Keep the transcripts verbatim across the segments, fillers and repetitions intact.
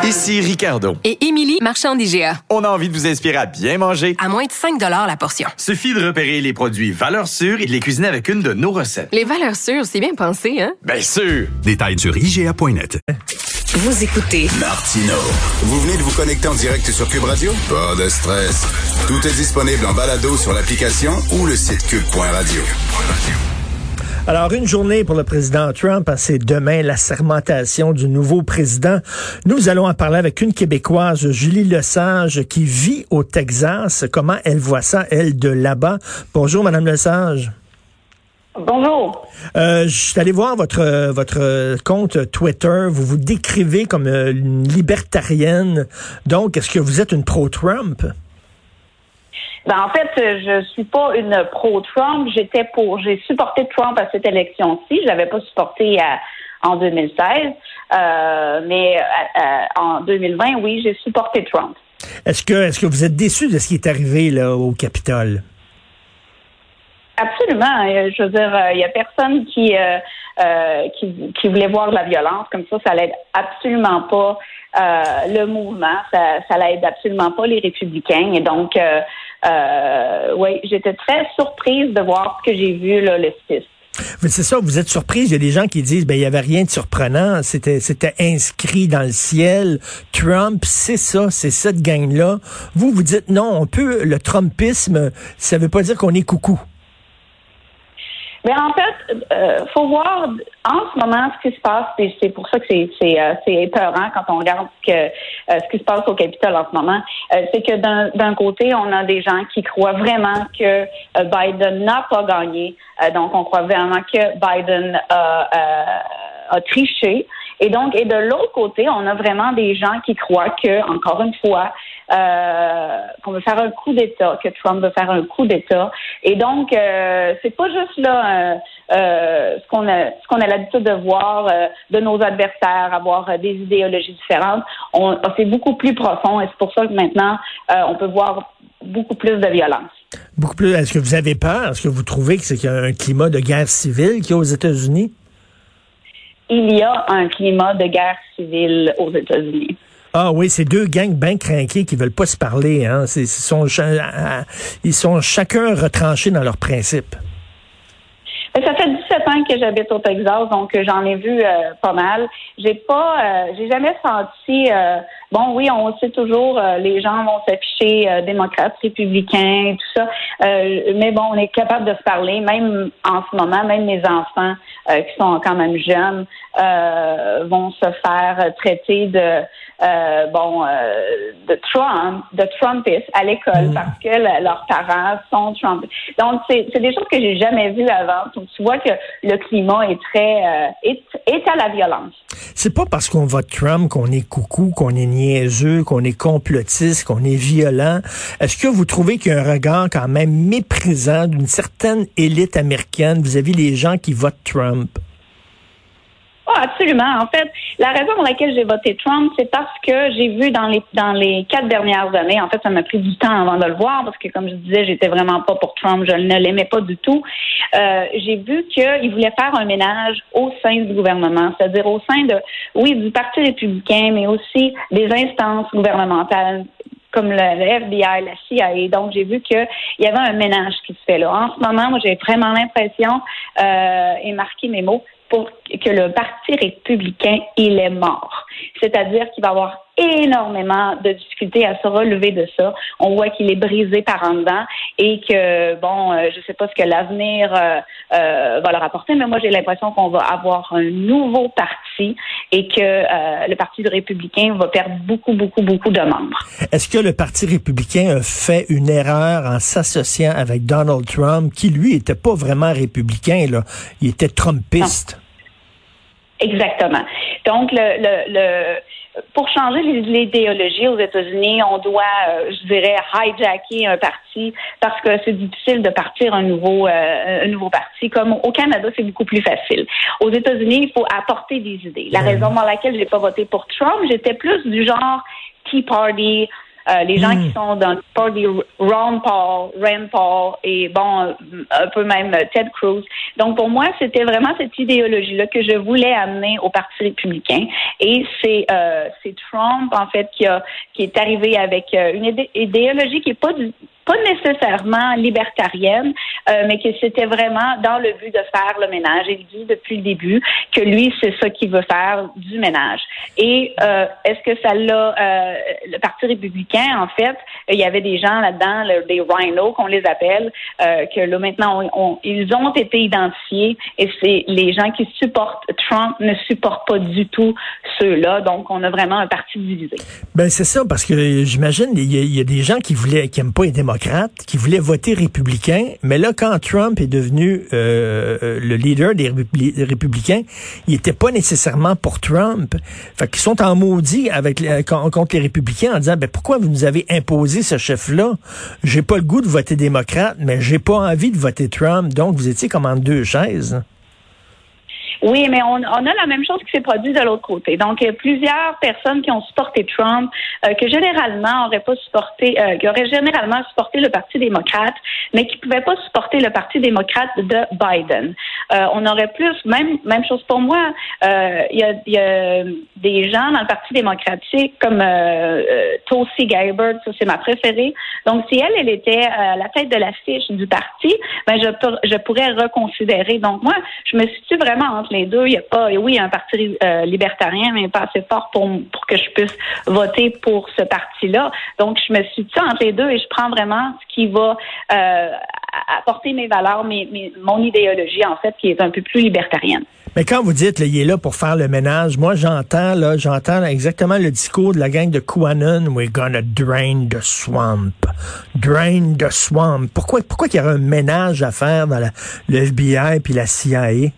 Ici Ricardo. Et Émilie, marchand d'I G A. On a envie de vous inspirer à bien manger. À moins de cinq dollars la portion. Suffit de repérer les produits valeurs sûres et de les cuisiner avec une de nos recettes. Les valeurs sûres, c'est bien pensé, hein? Bien sûr! Détails sur I G A point net. Vous écoutez Martino. Vous venez de vous connecter en direct sur Cube Radio? Pas de stress. Tout est disponible en balado sur l'application ou le site cube point radio. Alors, une journée pour le président Trump, c'est demain la sermentation du nouveau président. Nous allons en parler avec une Québécoise, Julie Lesage, qui vit au Texas. Comment elle voit ça, elle, de là-bas? Bonjour, Madame Lesage. Bonjour. Euh, je suis allé voir votre votre compte Twitter. Vous vous décrivez comme une libertarienne. Donc, est-ce que vous êtes une pro-Trump? Ben, en fait, je suis pas une pro-Trump. J'étais pour, j'ai supporté Trump à cette élection-ci. Je l'avais pas supporté à, en deux mille seize, euh, mais à, à, en deux mille vingt, oui, j'ai supporté Trump. Est-ce que est-ce que vous êtes déçu de ce qui est arrivé là au Capitole? Absolument. Je veux dire, il y a personne qui, euh, euh, qui qui voulait voir de la violence comme ça. Ça l'aide absolument pas euh, le mouvement. Ça, ça l'aide absolument pas les républicains. Et donc, euh, euh, oui, j'étais très surprise de voir ce que j'ai vu là le six. C'est ça, vous êtes surprise. Il y a des gens qui disent, ben il y avait rien de surprenant. C'était c'était inscrit dans le ciel. Trump, c'est ça, c'est cette gang-là. Vous, vous dites non, on peut, le Trumpisme, ça veut pas dire qu'on est coucou. Mais en fait, euh, faut voir en ce moment ce qui se passe, et c'est pour ça que c'est c'est euh, c'est épeurant quand on regarde ce que euh, ce qui se passe au Capitole en ce moment. Euh, c'est que d'un d'un côté, on a des gens qui croient vraiment que euh, Biden n'a pas gagné, euh, donc on croit vraiment que Biden a, euh, a triché. Et donc, et de l'autre côté, on a vraiment des gens qui croient que, encore une fois, euh, qu'on veut faire un coup d'État, que Trump veut faire un coup d'État. Et donc, euh, c'est pas juste là euh, euh, ce qu'on a, ce qu'on a l'habitude de voir euh, de nos adversaires, avoir euh, des idéologies différentes. On, c'est beaucoup plus profond, et c'est pour ça que maintenant, euh, on peut voir beaucoup plus de violence. Beaucoup plus. Est-ce que vous avez peur? Est-ce que vous trouvez que c'est qu'il y a un climat de guerre civile qu'il y a aux États-Unis? Il y a un climat de guerre civile aux États-Unis. Ah oui, c'est deux gangs bien crinqués qui veulent pas se parler. Hein. C'est, ils, sont, ils sont chacun retranchés dans leurs principes. Ça fait dix-sept ans que j'habite au Texas, donc j'en ai vu euh, pas mal. J'ai pas, euh, j'ai jamais senti. Euh, bon, oui, on sait toujours, euh, les gens vont s'afficher euh, démocrates, républicains, tout ça. Euh, mais bon, on est capable de se parler, même en ce moment, même mes enfants euh, qui sont quand même jeunes euh, vont se faire traiter de euh, bon euh, de Trump, de Trumpistes à l'école mmh. parce que le, leurs parents sont Trump. Donc c'est, c'est des choses que j'ai jamais vues avant. Donc tu vois que le climat est très euh, est, est à la violence. C'est pas parce qu'on vote Trump qu'on est coucou, qu'on est niaiseux, qu'on est complotiste, qu'on est violent. Est-ce que vous trouvez qu'il y a un regard quand même méprisant d'une certaine élite américaine vis-à-vis des gens qui votent Trump? Oh, absolument. En fait, la raison pour laquelle j'ai voté Trump, c'est parce que j'ai vu dans les dans les quatre dernières années, en fait, ça m'a pris du temps avant de le voir, parce que, comme je disais, j'étais vraiment pas pour Trump, je ne l'aimais pas du tout. Euh, j'ai vu qu'il voulait faire un ménage au sein du gouvernement, c'est-à-dire au sein de, oui, du Parti républicain, mais aussi des instances gouvernementales, comme le, le F B I, la C I A. Donc, j'ai vu qu'il y avait un ménage qui se fait là. En ce moment, moi, j'ai vraiment l'impression, euh, et marqué mes mots, pour que le Parti républicain, il est mort. C'est-à-dire qu'il va y avoir énormément de difficultés à se relever de ça. On voit qu'il est brisé par en dedans et que, bon, euh, je sais pas ce que l'avenir euh, euh, va leur apporter, mais moi, j'ai l'impression qu'on va avoir un nouveau parti et que euh, le Parti républicain va perdre beaucoup, beaucoup, beaucoup de membres. Est-ce que le Parti républicain a fait une erreur en s'associant avec Donald Trump, qui, lui, était pas vraiment républicain, là? Il était trumpiste. Non. Exactement. Donc, le, le, le pour changer l'idéologie aux États-Unis, on doit, euh, je dirais, hijacker un parti parce que c'est difficile de partir un nouveau, euh, un nouveau parti. Comme au Canada, c'est beaucoup plus facile. Aux États-Unis, il faut apporter des idées. La raison pour laquelle j'ai pas voté pour Trump, j'étais plus du genre Tea Party, Euh, les gens mm. qui sont dans le party, Ron Paul, Rand Paul et bon, un peu même Ted Cruz. Donc pour moi, c'était vraiment cette idéologie-là que je voulais amener au Parti républicain. Et c'est, euh, c'est Trump en fait qui a qui est arrivé avec une idé- idéologie qui est pas du pas nécessairement libertarienne, euh, mais que c'était vraiment dans le but de faire le ménage. Il dit depuis le début que lui, c'est ça qu'il veut faire, du ménage. Et euh, est-ce que ça l'a... Euh, le Parti républicain, en fait, il y avait des gens là-dedans, le, des rhinos, qu'on les appelle, euh, que là, maintenant, on, on, ils ont été identifiés et c'est les gens qui supportent Trump ne supportent pas du tout ceux-là. Donc, on a vraiment un parti divisé. Ben c'est ça, parce que j'imagine, il y, y a des gens qui voulaient, qui aiment pas les démocrates, qui voulaient voter républicain, mais là, quand Trump est devenu euh, le leader des républi- républicains, il était pas nécessairement pour Trump. Fait qu'ils sont en maudit avec les, contre les républicains en disant, ben pourquoi vous nous avez imposé ce chef-là? J'ai pas le goût de voter démocrate, mais j'ai pas envie de voter Trump. Donc, vous étiez comme en deux chaises. Oui, mais on, on a la même chose qui s'est produite de l'autre côté. Donc, il y a plusieurs personnes qui ont supporté Trump, euh, que généralement n'auraient pas supporté, euh, qui auraient généralement supporté le Parti démocrate, mais qui ne pouvaient pas supporter le Parti démocrate de Biden. Euh, on aurait plus, même même chose pour moi, euh, il y a, y a des gens dans le Parti démocratique comme euh, euh, Tulsi Gabbard, ça c'est ma préférée. Donc, si elle, elle était à la tête de l'affiche du parti, ben je, je pourrais reconsidérer. Donc, moi, je me situe vraiment entre les deux. Il y a pas, oui, il y a un parti euh, libertarien, mais pas assez fort pour, pour que je puisse voter pour ce parti-là. Donc, je me situe entre les deux et je prends vraiment ce qui va euh, apporter mes valeurs, mes, mes, mon idéologie, en fait, qui est un peu plus libertarienne. Mais quand vous dites, là, il est là pour faire le ménage, moi, j'entends, là, j'entends là, exactement le discours de la gang de QAnon, we're gonna drain the swamp. Drain the swamp. Pourquoi, pourquoi qu'il y aurait un ménage à faire dans la, le F B I puis la C I A?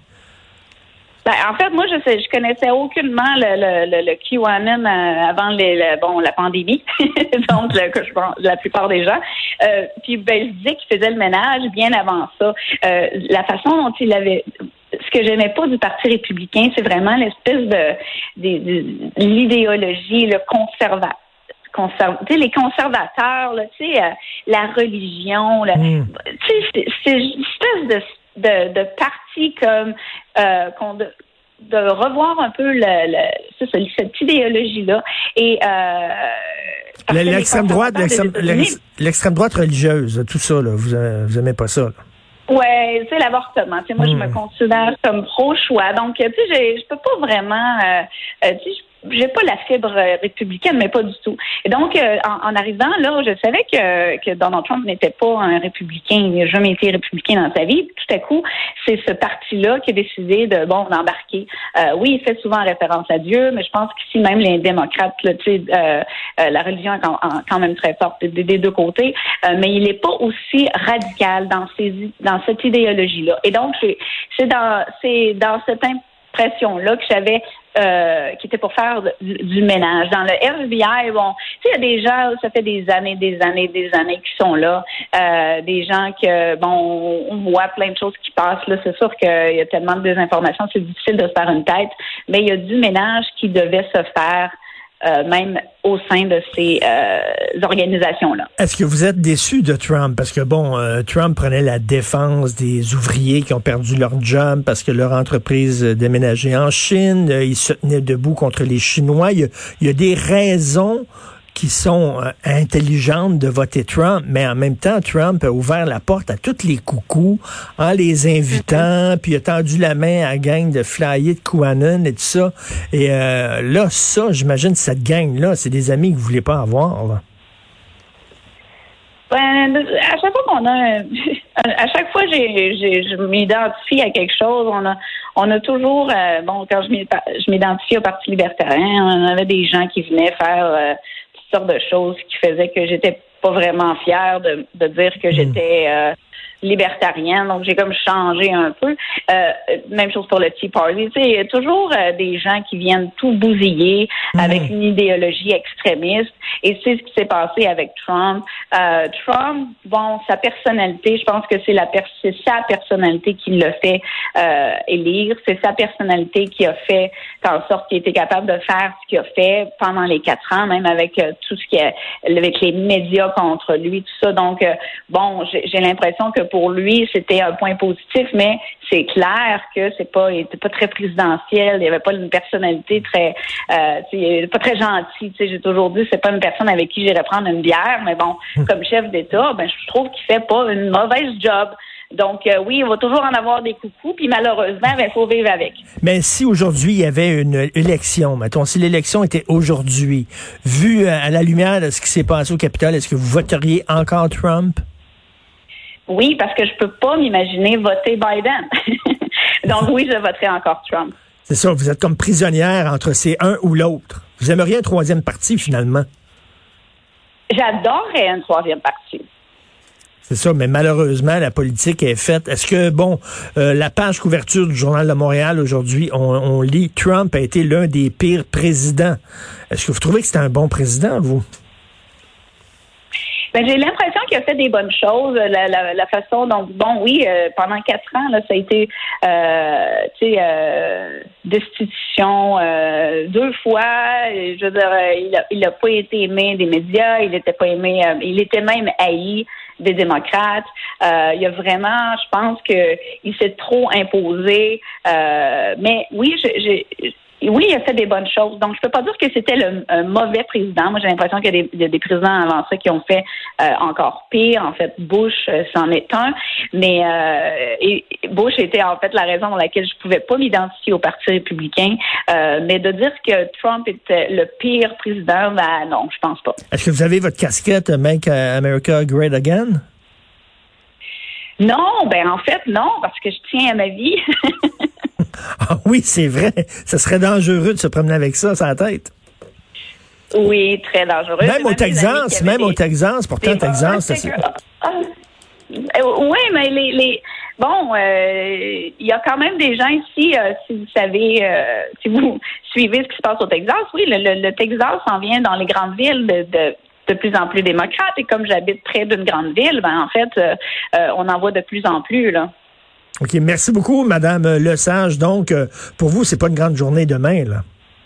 Ben, en fait, moi, je sais, je connaissais aucunement le, le, le, le QAnon euh, avant les, le, bon, la pandémie, donc le, que je pense, la plupart des gens. Euh, puis, ben, je disais qu'il faisait le ménage bien avant ça. Euh, la façon dont il avait... Ce que j'aimais pas du Parti républicain, c'est vraiment l'espèce de, de, de, de l'idéologie, le conservateur. Conserv... Tu sais, les conservateurs, là, tu sais, euh, la religion, là, mmh. tu sais, c'est, c'est une espèce de De, de partis comme euh, qu'on de, de revoir un peu le, le, c'est ça, cette idéologie-là et euh, l'extrême droite, l'extrême, l'extrême droite religieuse, tout ça là, vous vous aimez pas ça là? Ouais, c'est l'avortement. Tu sais, moi, mmh. je me considère comme pro-choix, donc tu sais, je peux pas vraiment, euh, euh, tu sais, j'ai pas la fibre républicaine, mais pas du tout. Et donc, euh, en, en arrivant là, je savais que, que Donald Trump n'était pas un républicain, il n'a jamais été républicain dans sa vie. Tout à coup, c'est ce parti-là qui a décidé de, bon, d'embarquer. Euh, oui, il fait souvent référence à Dieu, mais je pense qu'ici, même les démocrates, là, tu sais, euh, euh, la religion est quand, quand même très forte des, des deux côtés, euh, mais il n'est pas aussi radical dans, ces, dans cette idéologie-là. Et donc, c'est, c'est dans, c'est dans cette impression-là que j'avais Euh, qui était pour faire du, du ménage. Dans le F B I, bon, tu sais, il y a des gens, ça fait des années, des années, des années qui sont là, euh, des gens que, bon, on voit plein de choses qui passent, là, c'est sûr qu'il y a tellement de désinformation, c'est difficile de se faire une tête, mais il y a du ménage qui devait se faire Euh, même au sein de ces euh, organisations-là. Est-ce que vous êtes déçu de Trump? Parce que, bon, euh, Trump prenait la défense des ouvriers qui ont perdu leur job parce que leur entreprise déménageait en Chine. Euh, il se tenait debout contre les Chinois. Il y a, il y a des raisons qui sont euh, intelligentes de voter Trump, mais en même temps, Trump a ouvert la porte à tous les coucous en les invitant, mm-hmm. puis il a tendu la main à la gang de flyers de QAnon et tout ça. Et euh, là, ça, j'imagine, cette gang-là, c'est des amis que vous voulez pas avoir, là. Ben, à chaque fois qu'on a, à chaque fois j'ai, j'ai, je m'identifie à quelque chose, on a, on a toujours, euh, bon, quand je m'identifie au Parti libertarien, on avait des gens qui venaient faire euh, toutes sortes de choses qui faisaient que j'étais pas vraiment fière de, de dire que j'étais, euh, libertarienne, donc j'ai comme changé un peu. Euh, même chose pour le Tea Party. Tu sais, il y a toujours euh, des gens qui viennent tout bousiller mmh. avec une idéologie extrémiste, et c'est ce qui s'est passé avec Trump. Euh, Trump, bon, sa personnalité, je pense que c'est la per- c'est sa personnalité qui l'a fait euh, élire, c'est sa personnalité qui a fait en sorte qu'il était capable de faire ce qu'il a fait pendant les quatre ans, même avec euh, tout ce qui est avec les médias contre lui, tout ça. Donc, euh, bon, j'ai, j'ai l'impression que pour lui, c'était un point positif, mais c'est clair que c'est pas, il était pas très présidentiel, il y avait pas une personnalité très, euh, il est pas très gentil. Tu sais, j'ai toujours dit, c'est pas une personne avec qui j'irais prendre une bière, mais bon, comme chef d'État, ben je trouve qu'il fait pas une mauvaise job. Donc, euh, oui, on va toujours en avoir des coucous, puis malheureusement, il faut vivre avec. Mais si aujourd'hui, il y avait une élection, mettons, si l'élection était aujourd'hui, vu à la lumière de ce qui s'est passé au Capitole, est-ce que vous voteriez encore Trump? Oui, parce que je peux pas m'imaginer voter Biden. Donc, oui, je voterai encore Trump. C'est ça, vous êtes comme prisonnière entre c'est un ou l'autre. Vous aimeriez un troisième parti, finalement? J'adorerais un troisième parti. C'est ça, mais malheureusement, la politique est faite. Est-ce que, bon, euh, la page couverture du Journal de Montréal aujourd'hui, on, on lit « Trump a été l'un des pires présidents ». Est-ce que vous trouvez que c'était un bon président, vous? Ben, j'ai l'impression qu'il a fait des bonnes choses. La, la, la façon dont, bon, oui, euh, pendant quatre ans, là, ça a été, euh, tu sais, euh, destitution euh, deux fois. Je veux dire, il a, il a pas été aimé des médias, il était pas aimé, euh, il était même haï des démocrates. Euh, il y a vraiment, je pense que il s'est trop imposé. Euh, mais oui, j'ai, j'ai Oui, il a fait des bonnes choses. Donc, je peux pas dire que c'était le un mauvais président. Moi, j'ai l'impression qu'il y a des, il y a des présidents avant ça qui ont fait euh, encore pire. En fait, Bush, euh, c'en est un. Mais euh, et Bush était en fait la raison pour laquelle je pouvais pas m'identifier au Parti républicain. Euh, mais de dire que Trump était le pire président, ben non, je pense pas. Est-ce que vous avez votre casquette « Make America Great Again » ? Non, ben en fait, non, parce que je tiens à ma vie. Ah oui, c'est vrai. Ça serait dangereux de se promener avec ça sur la tête. Oui, très dangereux. Même au Texas, même au Texas, pourtant au Texas, c'est ça. Oui, mais les, les bon, il euh, y a quand même des gens ici, euh, si vous savez, euh, si vous suivez ce qui se passe au Texas, oui, le, le, le Texas s'en vient dans les grandes villes de, de de plus en plus démocrates. Et comme j'habite près d'une grande ville, ben en fait, euh, euh, on en voit de plus en plus, là. OK, merci beaucoup, Madame Lesage. Donc, euh, pour vous, c'est pas une grande journée demain, là?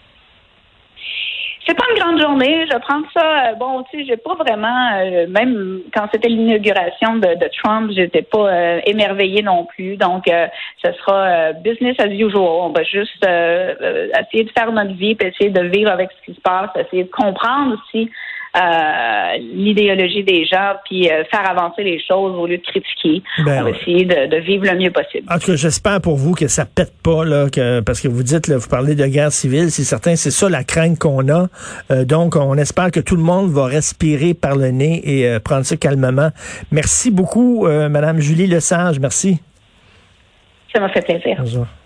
C'est pas une grande journée. Je prends ça. Euh, bon, tu sais, j'ai pas vraiment. Euh, même quand c'était l'inauguration de, de Trump, j'étais pas euh, émerveillée non plus. Donc, euh, ce sera euh, business as usual. On va juste euh, euh, essayer de faire notre vie, puis essayer de vivre avec ce qui se passe, essayer de comprendre aussi euh, l'idéologie des gens, puis euh, faire avancer les choses au lieu de critiquer. Ben, on va essayer de, de vivre le mieux possible. En tout cas, j'espère pour vous que ça pète pas, là, que, parce que vous dites, là, vous parlez de guerre civile, c'est certain, c'est ça la crainte qu'on a. Euh, donc, on espère que tout le monde va respirer par le nez et euh, prendre ça calmement. Merci beaucoup, euh, Madame Julie Lesage. Merci. Ça m'a fait plaisir. Bonjour.